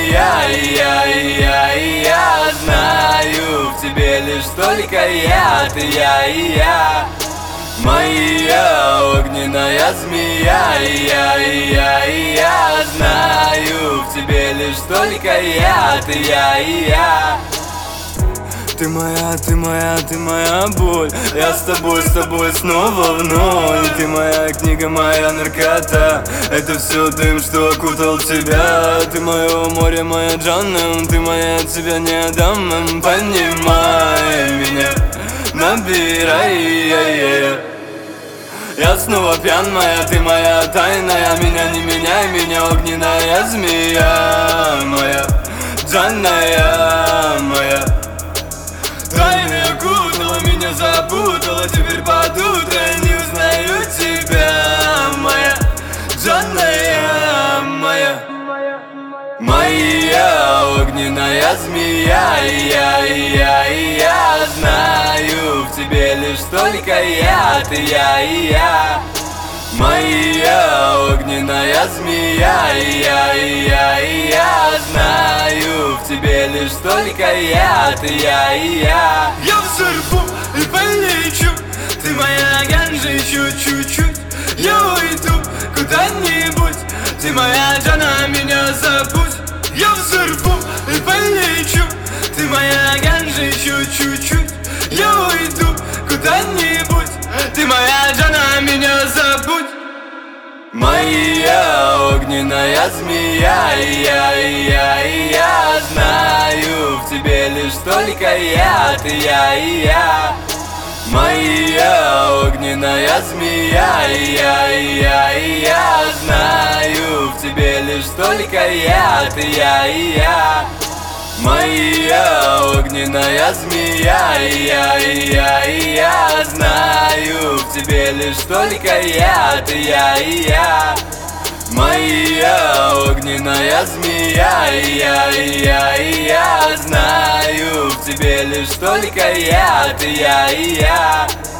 змея, я знаю, в тебе лишь только я, ты я. Моя огненная змея, я знаю, в тебе лишь только я, ты я. Ты моя, ты моя, ты моя боль. Я с тобой снова в ноль. Ты моя книга, моя наркота. Это все дым, что окутал тебя. Ты мое море, моя Джанна. Ты моя, тебя не отдам. Понимай меня, набирай. Я снова пьян, моя, ты моя тайная. Меня не меняй, меня огненная змея. Моя Джанная, моя. Тайны окутала, меня запутала. Теперь под утро не узнаю тебя. Моя Джанная, моя. Моя огненная змея, я знаю, в тебе лишь только я, ты я. Моя огненная змея, я знаю, в тебе лишь только я, ты я. Я взорву и полечу, ты моя ганжа еще чуть-чуть. Я уйду куда-нибудь, ты моя Джана, меня забудь. Я взорву и полечу, ты моя ганжа еще чуть-чуть. Я уйду куда-нибудь, ты моя Джана, меня забудь. Моя огненная змея, я знаю, в тебе лишь только я, ты я. Моя огненная змея, я знаю, в тебе лишь только я, ты я. Моя огненная змея, я знаю, в тебе лишь только я, ты я. Моя огненная змея, я знаю, в тебе лишь только я, ты я.